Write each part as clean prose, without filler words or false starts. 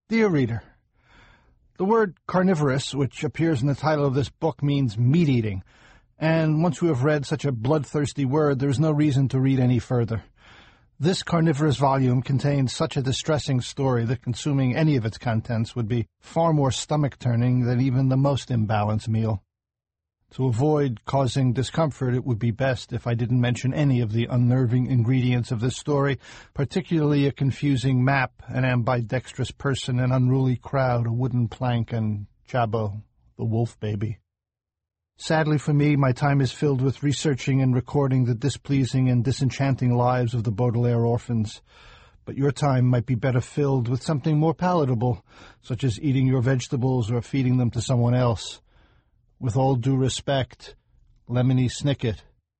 Dear reader, the word carnivorous, which appears in the title of this book, means meat-eating, and once we have read such a bloodthirsty word, there is no reason to read any further. This carnivorous volume contains such a distressing story that consuming any of its contents would be far more stomach-turning than even the most imbalanced meal. To avoid causing discomfort, it would be best if I didn't mention any of the unnerving ingredients of this story, particularly a confusing map, an ambidextrous person, an unruly crowd, a wooden plank, and Chabo, the wolf baby. Sadly for me, my time is filled with researching and recording the displeasing and disenchanting lives of the Baudelaire orphans. But your time might be better filled with something more palatable, such as eating your vegetables or feeding them to someone else. With all due respect, Lemony Snicket.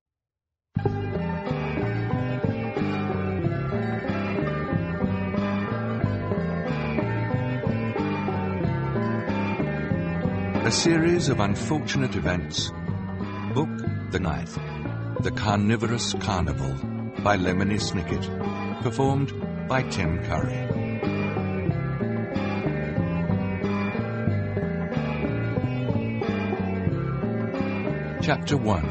A series of unfortunate events. Book the 9th. The Carnivorous Carnival by Lemony Snicket. Performed by Tim Curry. Chapter 1.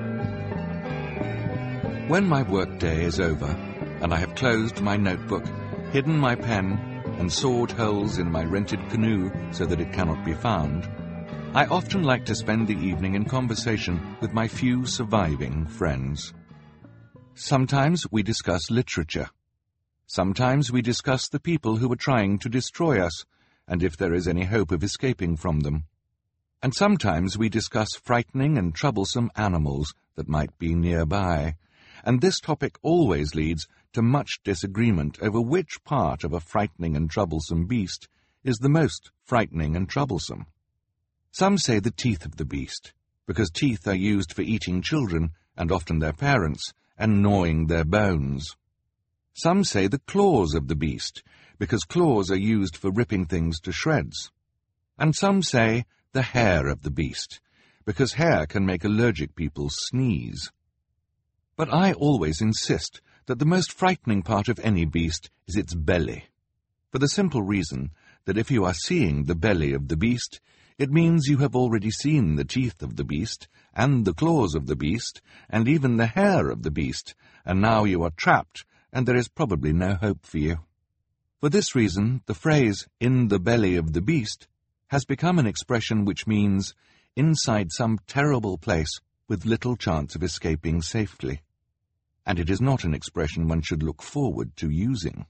When my workday is over, and I have closed my notebook, hidden my pen, and sawed holes in my rented canoe so that it cannot be found, I often like to spend the evening in conversation with my few surviving friends. Sometimes we discuss literature. Sometimes we discuss the people who are trying to destroy us, and if there is any hope of escaping from them. And sometimes we discuss frightening and troublesome animals that might be nearby, and this topic always leads to much disagreement over which part of a frightening and troublesome beast is the most frightening and troublesome. Some say the teeth of the beast, because teeth are used for eating children, and often their parents, and gnawing their bones. Some say the claws of the beast, because claws are used for ripping things to shreds. And some say the hair of the beast, because hair can make allergic people sneeze. But I always insist that the most frightening part of any beast is its belly, for the simple reason that if you are seeing the belly of the beast, it means you have already seen the teeth of the beast, and the claws of the beast, and even the hair of the beast, and now you are trapped, and there is probably no hope for you. For this reason, the phrase, "in the belly of the beast," has become an expression which means inside some terrible place with little chance of escaping safely. And it is not an expression one should look forward to using.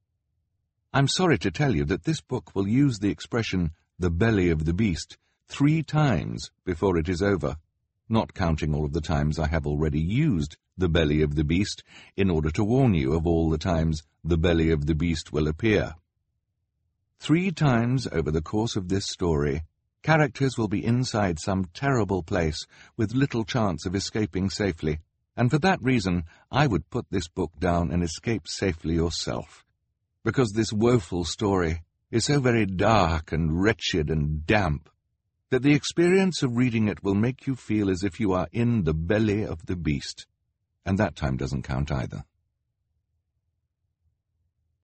I'm sorry to tell you that this book will use the expression, "the belly of the beast," 3 times before it is over, not counting all of the times I have already used "the belly of the beast" in order to warn you of all the times the belly of the beast will appear. 3 times over the course of this story, characters will be inside some terrible place with little chance of escaping safely, and for that reason I would put this book down and escape safely yourself, because this woeful story is so very dark and wretched and damp that the experience of reading it will make you feel as if you are in the belly of the beast, and that time doesn't count either.